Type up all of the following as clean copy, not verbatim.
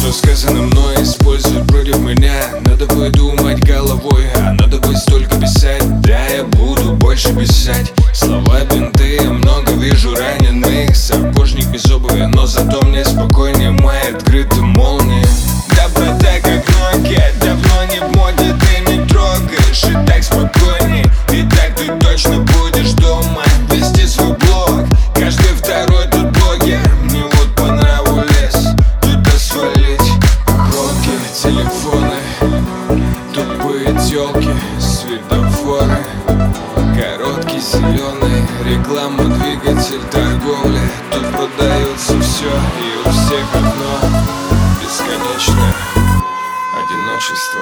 Что сказано мной используют против меня. Надо бы думать головой, а надо бы столько писать. Да, я буду больше писать. Слова бинты, я много вижу раненых. Сапожник без обуви, но зато мне спокойнее. Мои открыты молнии. Доброта как ноги, давно не в моде. Ты не трогаешь, и так спокойней. И так ты точно будешь дома вести свой блог. Каждый второй тут блогер. Мне вот по нраву лес, тут свалить. Громкие телефоны, тупые тёлки, светофоры. Короткий зеленый, реклама, двигатель торговли. Тут продается все, и у всех одно бесконечное одиночество.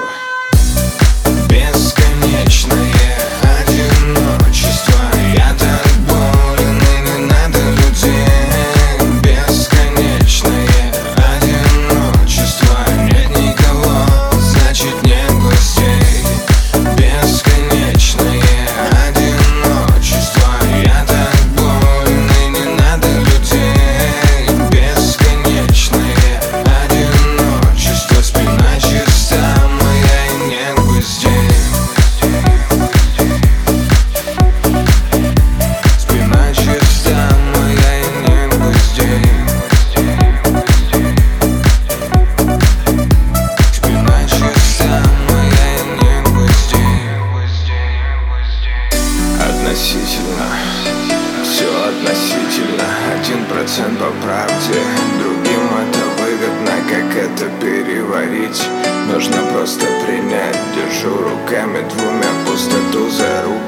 Бесконечное одиночество. Я так болен, и не надо людей. Бесконечное одиночество. Нет никого, значит нет гостей. Бесконечное одиночество. Я так болен, и не надо людей. Бесконечное одиночество. Спина чиста моя, и нет гвоздей. Спина чиста моя, и нет гвоздей. Спина чиста моя, и нет гвоздей. Относительно, все относительно. 1% по правде, другим это выгодно. Как это переварить? Нужно просто принять. Держу руками двумя пустоту за руку.